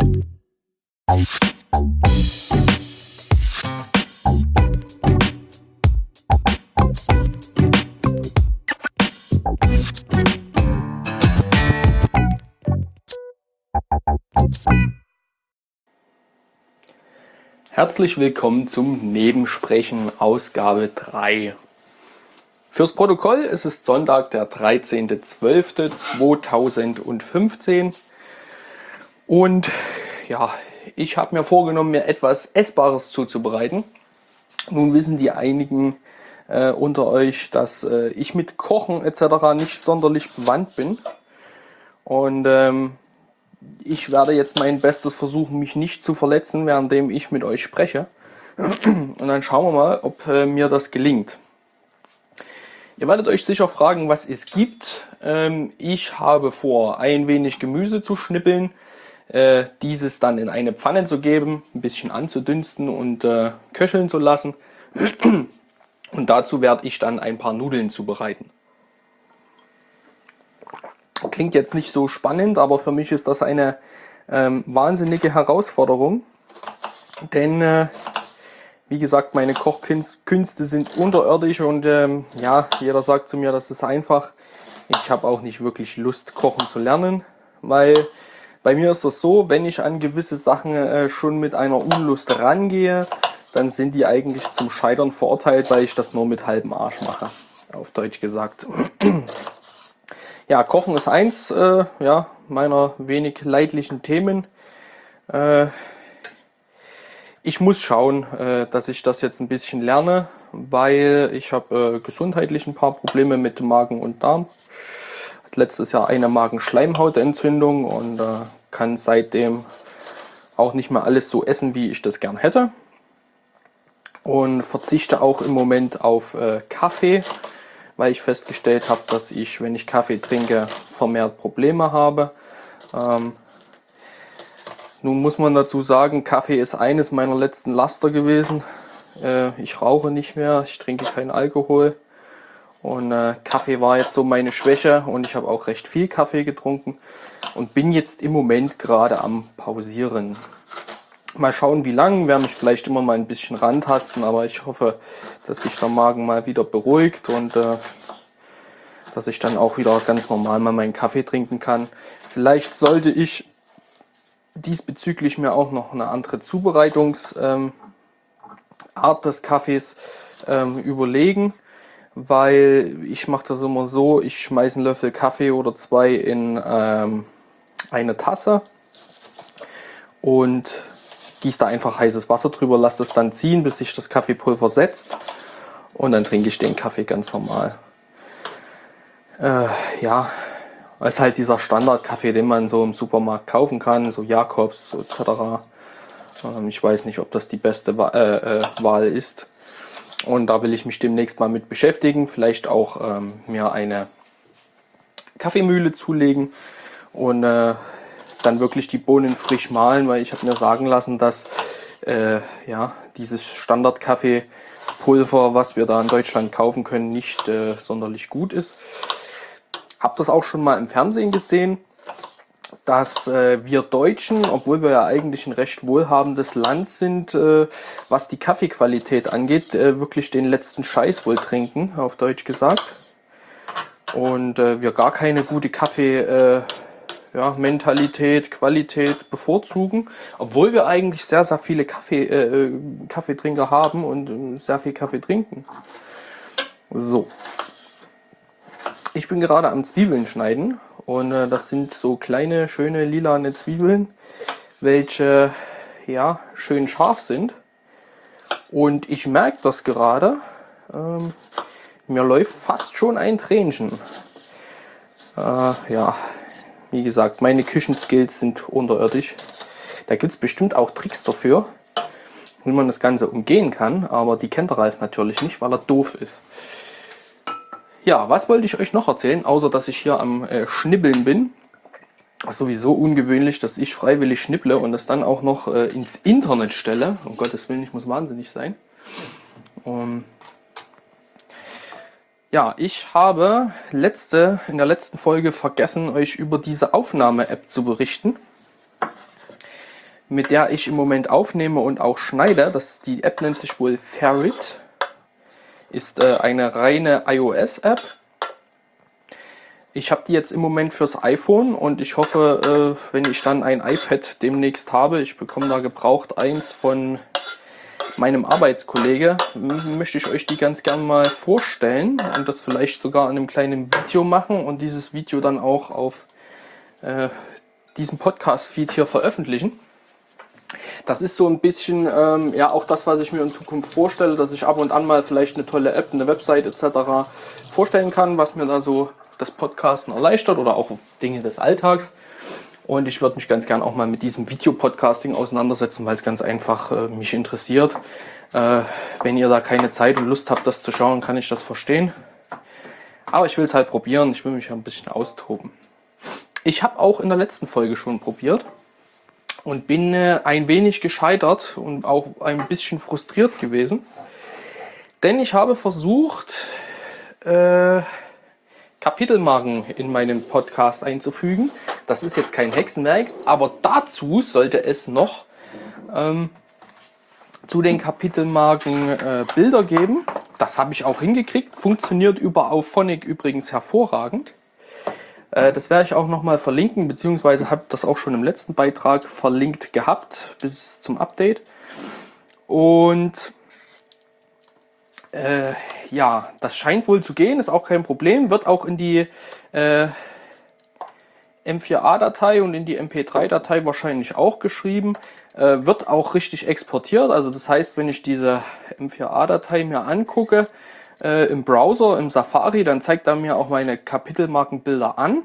Herzlich willkommen zum Nebensprechen Ausgabe 3. Fürs Protokoll ist es Sonntag, der 13.12.2015 und ja, ich habe mir vorgenommen, mir etwas Essbares zuzubereiten. Nun wissen die einigen unter euch, dass ich mit Kochen etc. nicht sonderlich bewandt bin und ich werde jetzt mein Bestes versuchen, mich nicht zu verletzen, währenddem ich mit euch spreche. Und dann schauen wir mal, ob mir das gelingt. Ihr werdet euch sicher fragen, was es gibt. Ich habe vor, ein wenig Gemüse zu schnippeln, dieses dann in eine Pfanne zu geben, ein bisschen anzudünsten und köcheln zu lassen. Und dazu werde ich dann ein paar Nudeln zubereiten. Klingt jetzt nicht so spannend, aber für mich ist das eine wahnsinnige Herausforderung, denn wie gesagt, meine Kochkünste sind unterirdisch und ja, jeder sagt zu mir, das ist einfach. Ich habe auch nicht wirklich Lust, kochen zu lernen, weil bei mir ist das so, wenn ich an gewisse Sachen schon mit einer Unlust rangehe, dann sind die eigentlich zum Scheitern verurteilt, weil ich das nur mit halbem Arsch mache, auf Deutsch gesagt. Ja, Kochen ist eins ja, meiner wenig leidlichen Themen. Ich muss schauen, dass ich das jetzt ein bisschen lerne, weil ich habe gesundheitlich ein paar Probleme mit Magen und Darm. Hatte letztes Jahr eine Magenschleimhautentzündung und kann seitdem auch nicht mehr alles so essen, wie ich das gern hätte. Und verzichte auch im Moment auf Kaffee, weil ich festgestellt habe, dass ich, wenn ich Kaffee trinke, vermehrt Probleme habe. Nun muss man dazu sagen, Kaffee ist eines meiner letzten Laster gewesen. Ich rauche nicht mehr, ich trinke keinen Alkohol. Und Kaffee war jetzt so meine Schwäche und ich habe auch recht viel Kaffee getrunken und bin jetzt im Moment gerade am Pausieren. Mal schauen, wie lang, werde mich vielleicht immer mal ein bisschen rantasten, aber ich hoffe, dass sich der Magen mal wieder beruhigt und dass ich dann auch wieder ganz normal mal meinen Kaffee trinken kann. Vielleicht sollte ich diesbezüglich mir auch noch eine andere Zubereitungsart des Kaffees überlegen, weil ich mache das immer so, ich schmeiße einen Löffel Kaffee oder zwei in eine Tasse und gieße da einfach heißes Wasser drüber, lasse es dann ziehen, bis sich das Kaffeepulver setzt und dann trinke ich den Kaffee ganz normal. Ja, ist halt dieser Standardkaffee, den man so im Supermarkt kaufen kann, so Jakobs etc. Ich weiß nicht, ob das die beste Wahl ist und da will ich mich demnächst mal mit beschäftigen, vielleicht auch mir eine Kaffeemühle zulegen und dann wirklich die Bohnen frisch mahlen, weil ich habe mir sagen lassen, dass ja, dieses Standard-Kaffeepulver, was wir da in Deutschland kaufen können, nicht sonderlich gut ist. Habe das auch schon mal im Fernsehen gesehen, dass wir Deutschen, obwohl wir ja eigentlich ein recht wohlhabendes Land sind, was die Kaffeequalität angeht, wirklich den letzten Scheiß wohl trinken, auf Deutsch gesagt. Und wir gar keine gute Mentalität, Qualität bevorzugen, obwohl wir eigentlich sehr, sehr viele Kaffeetrinker haben und sehr viel Kaffee trinken. So. Ich bin gerade am Zwiebeln schneiden und das sind so kleine, schöne, lilane Zwiebeln, welche ja schön scharf sind. Und ich merke das gerade, mir läuft fast schon ein Tränchen. Ja. Wie gesagt, meine Küchenskills sind unterirdisch. Da gibt es bestimmt auch Tricks dafür, wie man das Ganze umgehen kann, aber die kennt der Ralf natürlich nicht, weil er doof ist. Ja, was wollte ich euch noch erzählen, außer dass ich hier am Schnibbeln bin. Das ist sowieso ungewöhnlich, dass ich freiwillig schnipple und das dann auch noch ins Internet stelle. Um Gottes Willen, ich muss wahnsinnig sein. Ja, ich habe in der letzten Folge vergessen, euch über diese Aufnahme-App zu berichten. mit der ich im Moment aufnehme und auch schneide. Die App nennt sich wohl Ferrit. Ist eine reine iOS-App. Ich habe die jetzt im Moment fürs iPhone und ich hoffe, wenn ich dann ein iPad demnächst habe, ich bekomme da gebraucht eins von meinem Arbeitskollege, möchte ich euch die ganz gern mal vorstellen und das vielleicht sogar in einem kleinen Video machen und dieses Video dann auch auf diesem Podcast-Feed hier veröffentlichen. Das ist so ein bisschen ja auch das, was ich mir in Zukunft vorstelle, dass ich ab und an mal vielleicht eine tolle App, eine Website etc. vorstellen kann, was mir da so das Podcasten erleichtert oder auch Dinge des Alltags. Und ich würde mich ganz gern auch mal mit diesem Videopodcasting auseinandersetzen, weil es ganz einfach mich interessiert. Wenn ihr da keine Zeit und Lust habt, das zu schauen, kann ich das verstehen. Aber ich will es halt probieren, ich will mich ein bisschen austoben. Ich habe auch in der letzten Folge schon probiert und bin ein wenig gescheitert und auch ein bisschen frustriert gewesen. Denn ich habe versucht, Kapitelmarken in meinen Podcast einzufügen. Das ist jetzt kein Hexenwerk, aber dazu sollte es noch zu den Kapitelmarken Bilder geben. Das habe ich auch hingekriegt. Funktioniert über Auphonic übrigens hervorragend. Das werde ich auch nochmal verlinken, beziehungsweise habe das auch schon im letzten Beitrag verlinkt gehabt, bis zum Update. Und ja, das scheint wohl zu gehen, ist auch kein Problem, wird auch in die M4A-Datei und in die MP3-Datei wahrscheinlich auch geschrieben, wird auch richtig exportiert, also das heißt, wenn ich diese M4A-Datei mir angucke im Browser, im Safari, dann zeigt er mir auch meine Kapitelmarkenbilder an,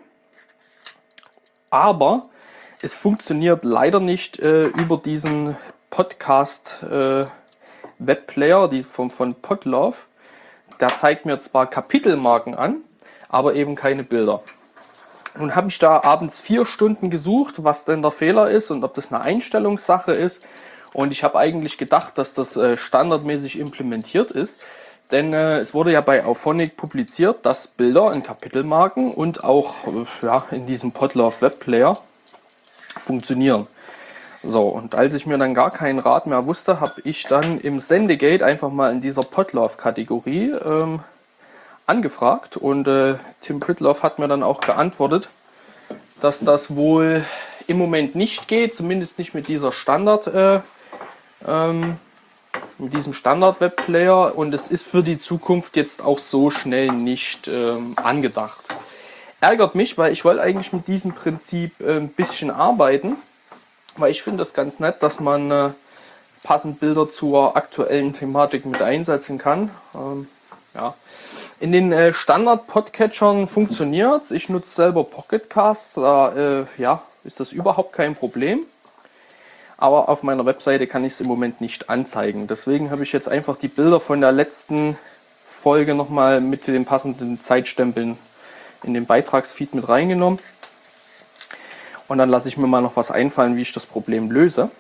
aber es funktioniert leider nicht über diesen Podcast Webplayer, die von Podlove. Der zeigt mir zwar Kapitelmarken an, aber eben keine Bilder. Nun habe ich da abends 4 Stunden gesucht, was denn der Fehler ist und ob das eine Einstellungssache ist. Und ich habe eigentlich gedacht, dass das standardmäßig implementiert ist. Denn es wurde ja bei Auphonic publiziert, dass Bilder in Kapitelmarken und auch ja, in diesem Podlove Webplayer funktionieren. So, und als ich mir dann gar keinen Rat mehr wusste, habe ich dann im Sendegate einfach mal in dieser Podlove-Kategorie angefragt. Und Tim Pritlove hat mir dann auch geantwortet, dass das wohl im Moment nicht geht, zumindest nicht mit dieser mit diesem Standard-Webplayer. Und es ist für die Zukunft jetzt auch so schnell nicht angedacht. Ärgert mich, weil ich wollte eigentlich mit diesem Prinzip ein bisschen arbeiten. Weil ich finde es ganz nett, dass man passend Bilder zur aktuellen Thematik mit einsetzen kann. Ja. In den Standard-Podcatchern funktioniert es. Ich nutze selber Pocket Casts, da ja, ist das überhaupt kein Problem. Aber auf meiner Webseite kann ich es im Moment nicht anzeigen. Deswegen habe ich jetzt einfach die Bilder von der letzten Folge nochmal mit den passenden Zeitstempeln in den Beitragsfeed mit reingenommen. Und dann lasse ich mir mal noch was einfallen, wie ich das Problem löse.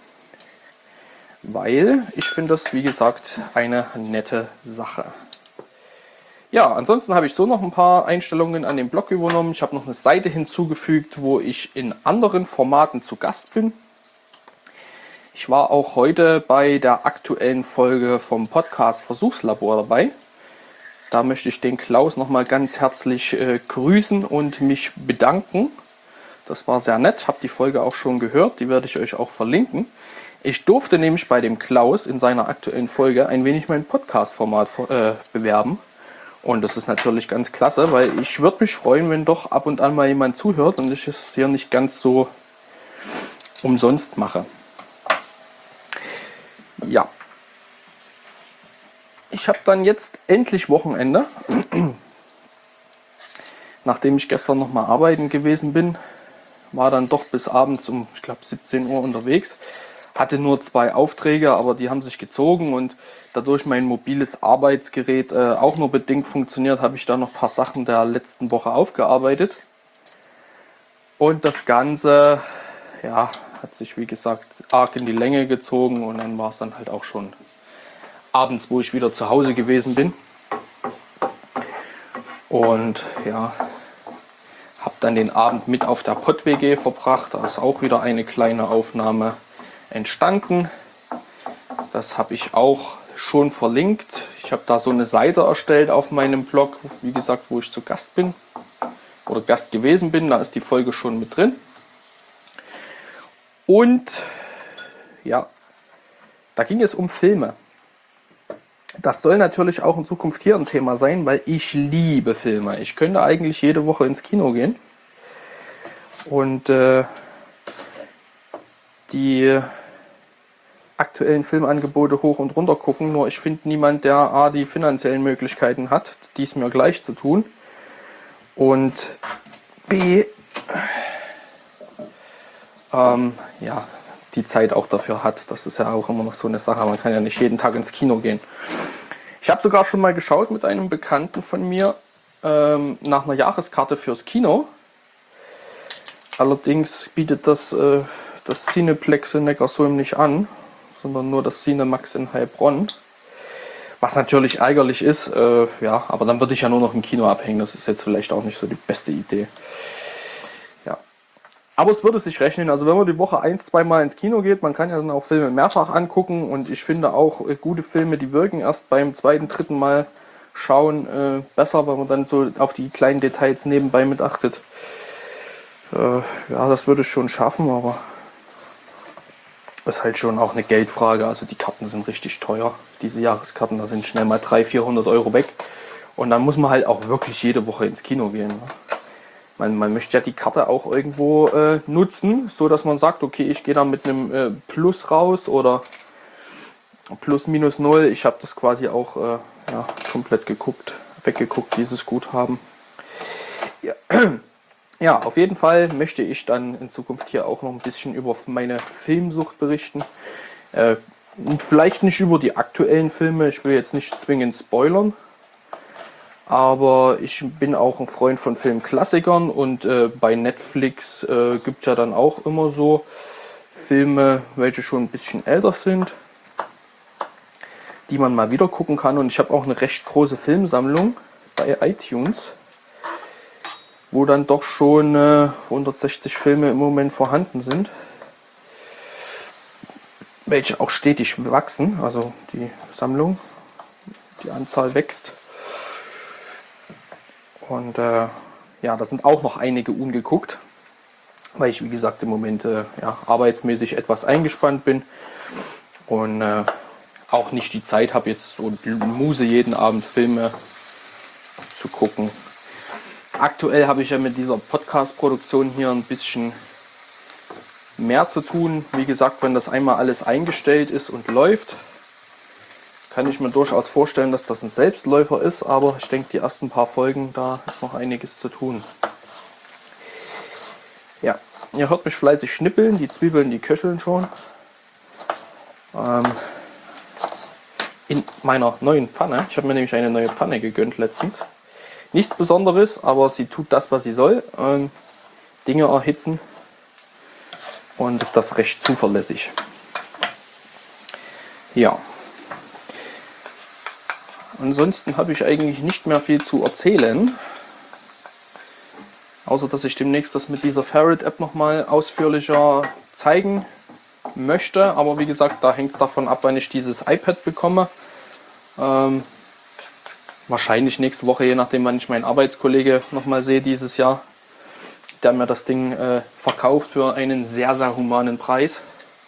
Weil ich finde das, wie gesagt, eine nette Sache. Ja, ansonsten habe ich so noch ein paar Einstellungen an den Blog übernommen. Ich habe noch eine Seite hinzugefügt, wo ich in anderen Formaten zu Gast bin. Ich war auch heute bei der aktuellen Folge vom Podcast Versuchslabor dabei. Da möchte ich den Klaus nochmal ganz herzlich grüßen und mich bedanken. Das war sehr nett, habe die Folge auch schon gehört, die werde ich euch auch verlinken. Ich durfte nämlich bei dem Klaus in seiner aktuellen Folge ein wenig mein Podcast-Format bewerben. Und das ist natürlich ganz klasse, weil ich würde mich freuen, wenn doch ab und an mal jemand zuhört und ich es hier nicht ganz so umsonst mache. Ja. Ich habe dann jetzt endlich Wochenende. Nachdem ich gestern noch mal arbeiten gewesen bin, war dann doch bis abends um, ich glaube, 17 Uhr unterwegs. Hatte nur 2 Aufträge, aber die haben sich gezogen und dadurch mein mobiles Arbeitsgerät auch nur bedingt funktioniert, habe ich da noch ein paar Sachen der letzten Woche aufgearbeitet. Und das Ganze, ja, hat sich wie gesagt arg in die Länge gezogen und dann war es dann halt auch schon abends, wo ich wieder zu Hause gewesen bin. Und ja, habe dann den Abend mit auf der Pott-WG verbracht. Da ist auch wieder eine kleine Aufnahme entstanden. Das habe ich auch schon verlinkt. Ich habe da so eine Seite erstellt auf meinem Blog, wie gesagt, wo ich zu Gast bin oder Gast gewesen bin. Da ist die Folge schon mit drin. Und ja, da ging es um Filme. Das soll natürlich auch in Zukunft hier ein Thema sein, weil ich liebe Filme. Ich könnte eigentlich jede Woche ins Kino gehen und die aktuellen Filmangebote hoch und runter gucken. Nur ich finde niemand, der A, die finanziellen Möglichkeiten hat, dies mir gleich zu tun, und B, ja, die Zeit auch dafür hat. Das ist ja auch immer noch so eine Sache. Man kann ja nicht jeden Tag ins Kino gehen. Ich habe sogar schon mal geschaut mit einem Bekannten von mir nach einer Jahreskarte fürs Kino. Allerdings bietet das Cineplex in Neckarsulm nicht an, sondern nur das Cinemax in Heilbronn. Was natürlich ärgerlich ist, ja, aber dann würde ich ja nur noch im Kino abhängen. Das ist jetzt vielleicht auch nicht so die beste Idee. Ja. Aber es würde sich rechnen. Also wenn man die Woche 1-2 Mal ins Kino geht, man kann ja dann auch Filme mehrfach angucken. Und ich finde auch, gute Filme, die wirken erst beim 2., 3. Mal schauen besser, weil man dann so auf die kleinen Details nebenbei mit achtet. Ja, das würde ich schon schaffen, aber ist halt schon auch eine Geldfrage. Also die Karten sind richtig teuer. Diese Jahreskarten, da sind schnell mal 300-400 Euro weg. Und dann muss man halt auch wirklich jede Woche ins Kino gehen. Man möchte ja die Karte auch irgendwo nutzen, so dass man sagt, okay, ich gehe da mit einem Plus raus oder Plus minus 0. Ich habe das quasi auch ja, komplett weggeguckt, dieses Guthaben. Ja. Ja, auf jeden Fall möchte ich dann in Zukunft hier auch noch ein bisschen über meine Filmsucht berichten. Vielleicht nicht über die aktuellen Filme, ich will jetzt nicht zwingend spoilern. Aber ich bin auch ein Freund von Filmklassikern und bei Netflix gibt es ja dann auch immer so Filme, welche schon ein bisschen älter sind, die man mal wieder gucken kann. Und ich habe auch eine recht große Filmsammlung bei iTunes, wo dann doch schon 160 Filme im Moment vorhanden sind, welche auch stetig wachsen, also die Sammlung, die Anzahl wächst. Und ja, da sind auch noch einige ungeguckt, weil ich, wie gesagt, im Moment ja, arbeitsmäßig etwas eingespannt bin und auch nicht die Zeit habe, jetzt so Muse jeden Abend Filme zu gucken. Aktuell habe ich ja mit dieser Podcast-Produktion hier ein bisschen mehr zu tun. Wie gesagt, wenn das einmal alles eingestellt ist und läuft, kann ich mir durchaus vorstellen, dass das ein Selbstläufer ist. Aber ich denke, die ersten paar Folgen, da ist noch einiges zu tun. Ja, ihr hört mich fleißig schnippeln. Die Zwiebeln, die köcheln schon. In meiner neuen Pfanne. Ich habe mir nämlich eine neue Pfanne gegönnt letztens. Nichts Besonderes, aber sie tut das, was sie soll. Dinge erhitzen und das recht zuverlässig. Ja. Ansonsten habe ich eigentlich nicht mehr viel zu erzählen. Außer, dass ich demnächst das mit dieser Ferret-App nochmal ausführlicher zeigen möchte. Aber wie gesagt, da hängt es davon ab, wann ich dieses iPad bekomme. Wahrscheinlich nächste Woche, je nachdem, wann ich meinen Arbeitskollege nochmal sehe dieses Jahr, der mir das Ding verkauft für einen sehr, sehr humanen Preis.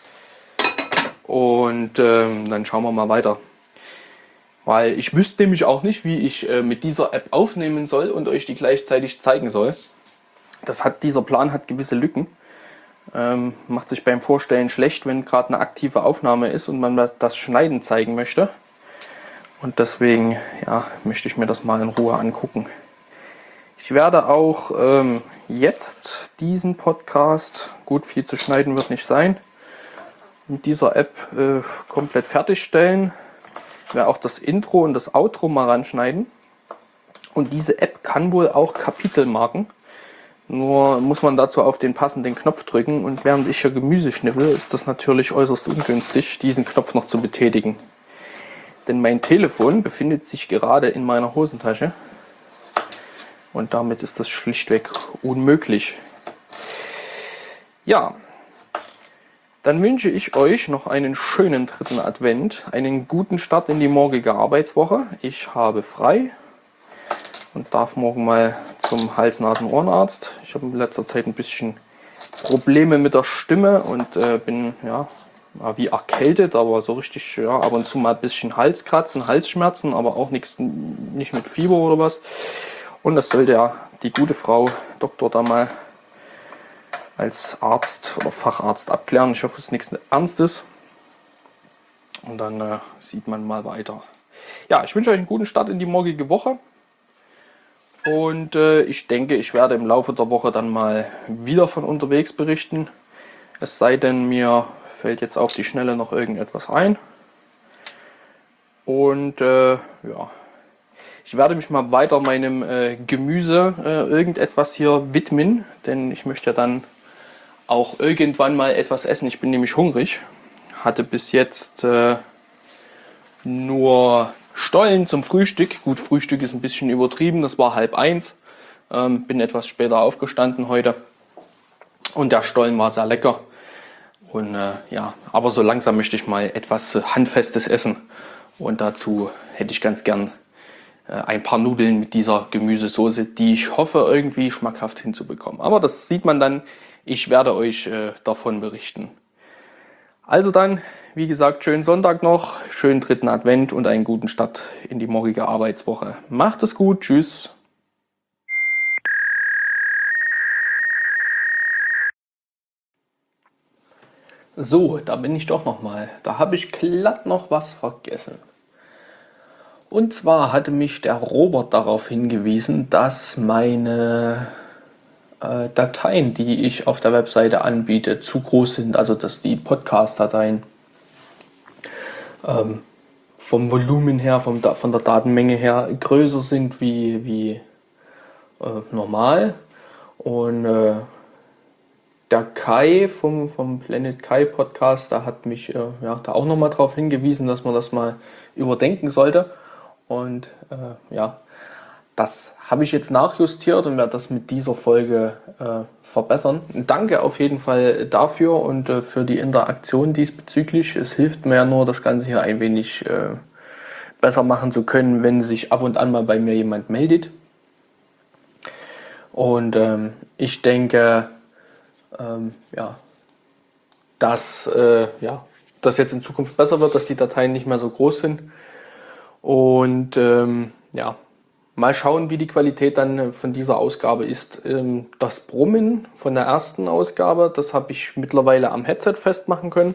Und dann schauen wir mal weiter. Weil ich wüsste nämlich auch nicht, wie ich mit dieser App aufnehmen soll und euch die gleichzeitig zeigen soll. Dieser Plan hat gewisse Lücken. Macht sich beim Vorstellen schlecht, wenn gerade eine aktive Aufnahme ist und man das Schneiden zeigen möchte. Und deswegen ja, möchte ich mir das mal in Ruhe angucken. Ich werde auch jetzt diesen Podcast, gut, viel zu schneiden wird nicht sein, mit dieser App komplett fertigstellen. Ich werde auch das Intro und das Outro mal ranschneiden. Und diese App kann wohl auch Kapitelmarken. Nur muss man dazu auf den passenden Knopf drücken. Und während ich hier Gemüse schnippel, ist das natürlich äußerst ungünstig, diesen Knopf noch zu betätigen. Denn mein Telefon befindet sich gerade in meiner Hosentasche und damit ist das schlichtweg unmöglich. Ja, Dann wünsche ich euch noch einen schönen 3. Advent, einen guten Start in die morgige Arbeitswoche. Ich habe frei und darf morgen mal zum Hals-Nasen-Ohrenarzt. Ich habe in letzter Zeit ein bisschen Probleme mit der Stimme und bin wie erkältet, aber so richtig ab und zu mal ein bisschen Halskratzen, Halsschmerzen, aber auch nicht mit Fieber oder was. Und das sollte die gute Frau Doktor da mal als Arzt oder Facharzt abklären. Ich hoffe, es ist nichts Ernstes. Und dann sieht man mal weiter. Ja, ich wünsche euch einen guten Start in die morgige Woche. Und ich denke, ich werde im Laufe der Woche dann mal wieder von unterwegs berichten. Es sei denn, mir fällt jetzt auf die Schnelle noch irgendetwas ein. Und ich werde mich mal weiter meinem Gemüse irgendetwas hier widmen. Denn ich möchte ja dann auch irgendwann mal etwas essen. Ich bin nämlich hungrig. Hatte bis jetzt nur Stollen zum Frühstück. Gut, Frühstück ist ein bisschen übertrieben. Das war 12:30. Bin etwas später aufgestanden heute. Und der Stollen war sehr lecker. Und aber so langsam möchte ich mal etwas Handfestes essen. Und dazu hätte ich ganz gern ein paar Nudeln mit dieser Gemüsesoße, die ich hoffe irgendwie schmackhaft hinzubekommen. Aber das sieht man dann. Ich werde euch davon berichten. Also dann, wie gesagt, schönen Sonntag noch, schönen 3. Advent und einen guten Start in die morgige Arbeitswoche. Macht es gut, tschüss. So, da bin ich doch nochmal. Da habe ich glatt noch was vergessen. Und zwar hatte mich der Robert darauf hingewiesen, dass meine Dateien, die ich auf der Webseite anbiete, zu groß sind. Also dass die Podcast-Dateien vom Volumen her, von der Datenmenge her größer sind wie normal. Und der Kai vom Planet Kai Podcast, da hat mich da auch nochmal darauf hingewiesen, dass man das mal überdenken sollte. Und das habe ich jetzt nachjustiert und werde das mit dieser Folge verbessern. Danke auf jeden Fall dafür und für die Interaktion diesbezüglich. Es hilft mir ja nur, das Ganze hier ein wenig besser machen zu können, wenn sich ab und an mal bei mir jemand meldet. Und ich denke, dass das jetzt in Zukunft besser wird, dass die Dateien nicht mehr so groß sind. Und mal schauen, wie die Qualität dann von dieser Ausgabe ist. Das Brummen von der ersten Ausgabe, das habe ich mittlerweile am Headset festmachen können.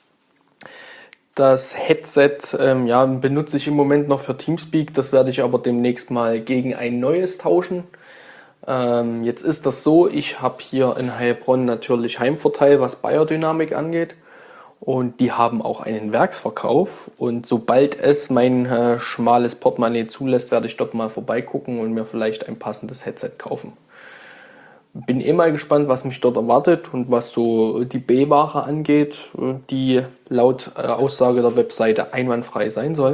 Das Headset benutze ich im Moment noch für Teamspeak, das werde ich aber demnächst mal gegen ein neues tauschen. Jetzt ist das so, ich habe hier in Heilbronn natürlich Heimvorteil, was Beyerdynamik angeht. Und die haben auch einen Werksverkauf. Und sobald es mein schmales Portemonnaie zulässt, werde ich dort mal vorbeigucken und mir vielleicht ein passendes Headset kaufen. Bin mal gespannt, was mich dort erwartet und was so die B-Ware angeht, die laut Aussage der Webseite einwandfrei sein soll.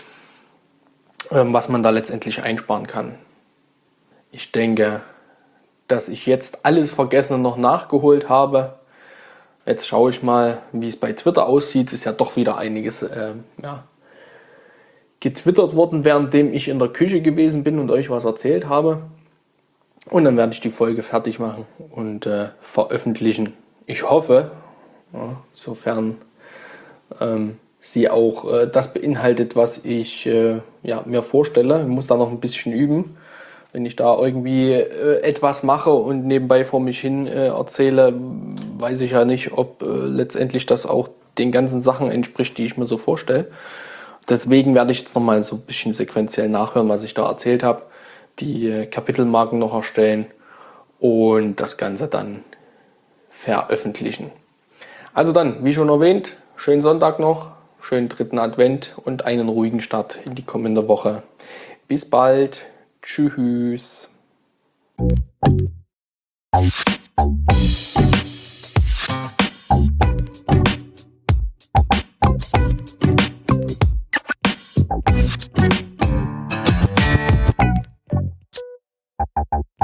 Was man da letztendlich einsparen kann. Ich denke, dass ich jetzt alles Vergessene noch nachgeholt habe. Jetzt schaue ich mal, wie es bei Twitter aussieht. Ist ja doch wieder einiges getwittert worden, währenddem ich in der Küche gewesen bin und euch was erzählt habe. Und dann werde ich die Folge fertig machen und veröffentlichen. Ich hoffe, sofern sie auch das beinhaltet, was ich mir vorstelle. Ich muss da noch ein bisschen üben. Wenn ich da irgendwie etwas mache und nebenbei vor mich hin erzähle, weiß ich ja nicht, ob letztendlich das auch den ganzen Sachen entspricht, die ich mir so vorstelle. Deswegen werde ich jetzt nochmal so ein bisschen sequenziell nachhören, was ich da erzählt habe, die Kapitelmarken noch erstellen und das Ganze dann veröffentlichen. Also dann, wie schon erwähnt, schönen Sonntag noch, schönen 3. Advent und einen ruhigen Start in die kommende Woche. Bis bald. Tschüss.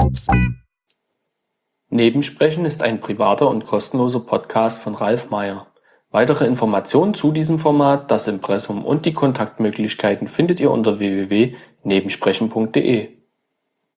Nebensprechen ist ein privater und kostenloser Podcast von Ralf Meyer. Weitere Informationen zu diesem Format, das Impressum und die Kontaktmöglichkeiten findet ihr unter www.nebensprechen.de.